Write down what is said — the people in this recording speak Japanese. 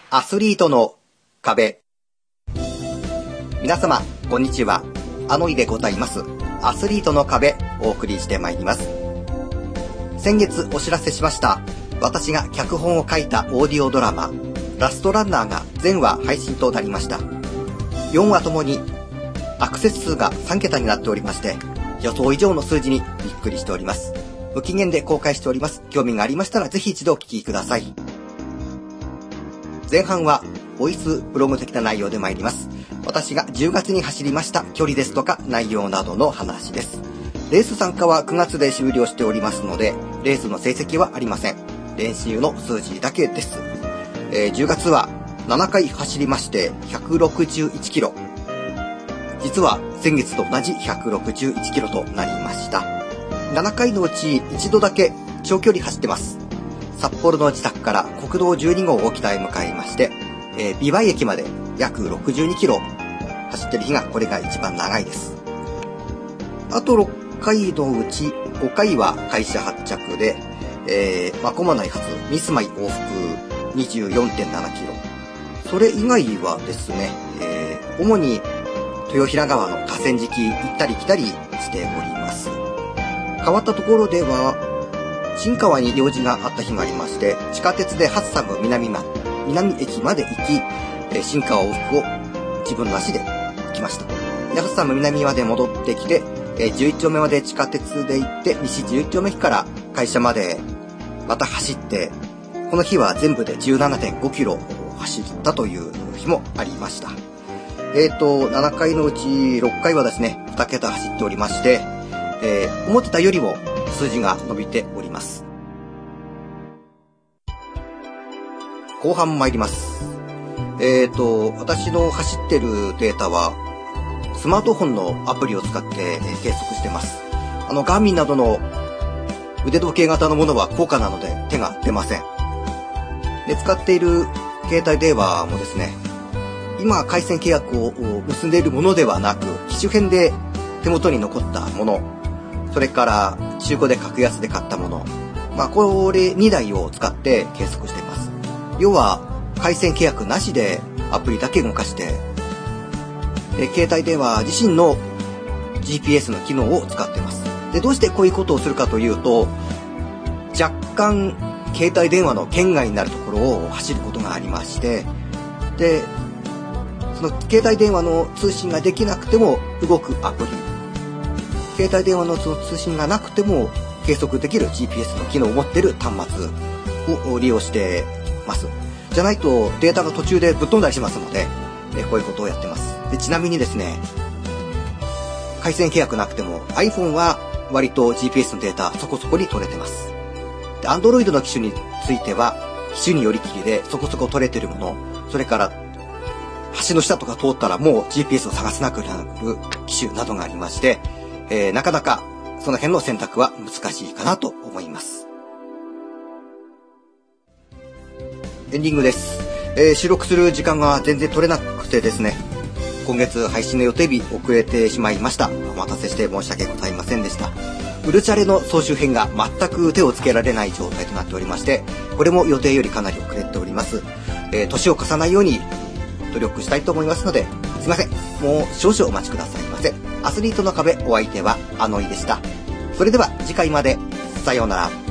アスリートの壁。皆様こんにちは、あのいでございます。アスリートの壁お送りしてまいります。先月お知らせしました、私が脚本を書いたオーディオドラマラストランナーが全話配信となりました。4話ともにアクセス数が3桁になっておりまして、予想以上の数字にびっくりしております。無期限で公開しております。興味がありましたらぜひ一度お聞きください。前半はボイスブログ的な内容で参ります。私が10月に走りました距離ですとか内容などの話です。レース参加は9月で終了しておりますので、レースの成績はありません。練習の数字だけです。10月は7回走りまして161キロ。実は先月と同じ161キロとなりました。7回のうち一度だけ長距離走ってます。札幌の自宅から国道12号を北へ向かいまして、美唄駅まで約62キロ走ってる日がこれが一番長いです。あと6回のうち5回は会社発着で、真駒内発ミスマイ往復 24.7 キロ。それ以外はですね、主に豊平川の河川敷行ったり来たりしております。変わったところでは新川に用事があった日がありまして、地下鉄でハッサム南駅まで行き、新川往復を自分の足で行きました。でハッサム南まで戻ってきて、11丁目まで地下鉄で行って西11丁目駅から会社までまた走って、この日は全部で 17.5 キロ走ったという日もありました。7回のうち6回はですね、2桁走っておりまして、思ってたよりも数字が伸びております。後半参ります。私の走ってるデータはスマートフォンのアプリを使って計測してます。ガーミンなどの腕時計型のものは高価なので手が出ません。で、使っている携帯電話もですね、今回線契約を結んでいるものではなく、機種変で手元に残ったもの、それから中古で格安で買ったもの、これ2台を使って計測しています。要は回線契約なしでアプリだけ動かして、携帯電話自身の GPS の機能を使っています。で、どうしてこういうことをするかというと、若干携帯電話の圏外になるところを走ることがありまして、でその携帯電話の通信ができなくても動くアプリ、携帯電話のその通信がなくても計測できる GPS の機能を持っている端末を利用してます。じゃないとデータが途中でぶっ飛んだりしますので、こういうことをやってます。で、ちなみにですね、回線契約なくても iPhone は割と GPS のデータそこそこに取れてます。で、Android の機種については機種によりきりでそこそこ取れてるもの、それから橋の下とか通ったらもう GPS を探せなくなる機種などがありまして、なかなかその辺の選択は難しいかなと思います。エンディングです。収録する時間が全然取れなくてですね、今月配信の予定日遅れてしまいました。お待たせして申し訳ございませんでした。ウルチャレの総集編が全く手をつけられない状態となっておりまして、これも予定よりかなり遅れております。年を重ねないように努力したいと思いますので、すいません、もう少々お待ちくださいませ。アスリートの壁、お相手はあのいでした。それでは次回まで、さようなら。